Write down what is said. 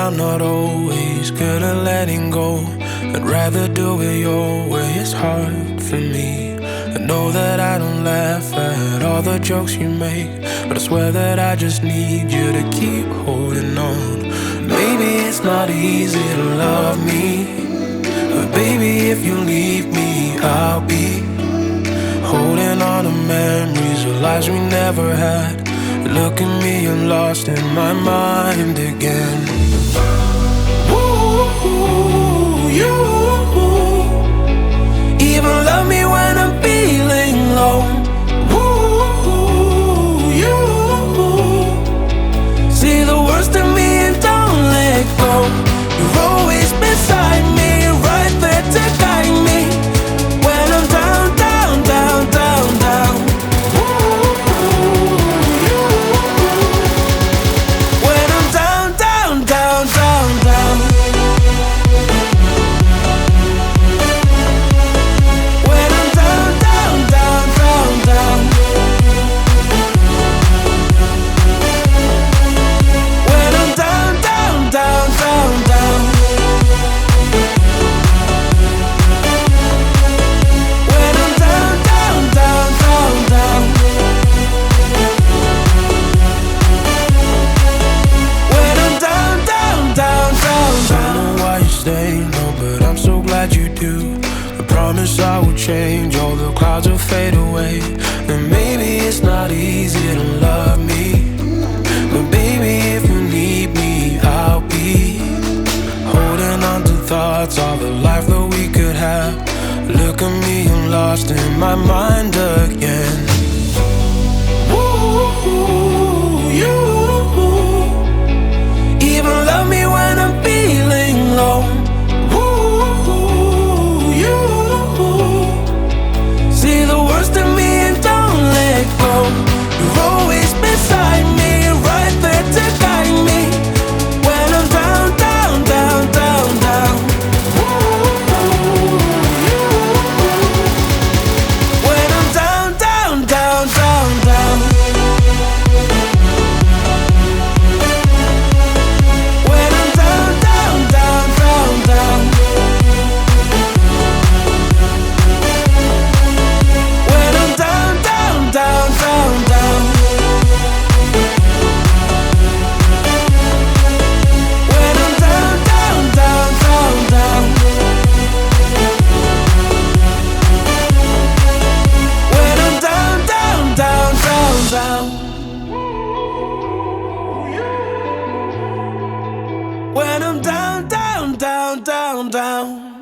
I'm not always good at letting go. I'd rather do it your way, it's hard for me. I know that I don't laugh at all the jokes you make, but I swear that I just need you to keep holding on. Maybe it's not easy to love me, but baby, if you leave me, I'll be holding on to memories of lives we never had. Look at me, I'm lost in my mind again. Ooh, you even love me when I'm feeling low. Ooh, you see the worst in me and don't let go. You're always beside me, right there to guide me when I'm down, down, down, down, down. When I'm down, down, down, down, down. When I'm down, down, down, down, down. When I'm down, down, down, down, down. When I'm down, down, down, down, down. When I'm down, down, down, down, down. Don't know why you stay, no, but I'm so glad you do. I promise I will change, all the clouds will fade away. And maybe it's not easy to love me, but baby, if you need me, I'll be holding on to thoughts of the life that we could have. Look at me, I'm lost in my mind again. Ooh, you even love me when I'm feeling low. Ooh, you see the worst in me and don't let go. You're always beside me, right there to guide me when I'm down, down, down, down, down. Ooh, you when I'm down, down, down, down, down. When I'm down, down, down, down, down. When I'm down, down, down, down, down. When I'm down, down, down, down, down. When I'm down, down, down, down, down. When I'm down, down, down, down, down.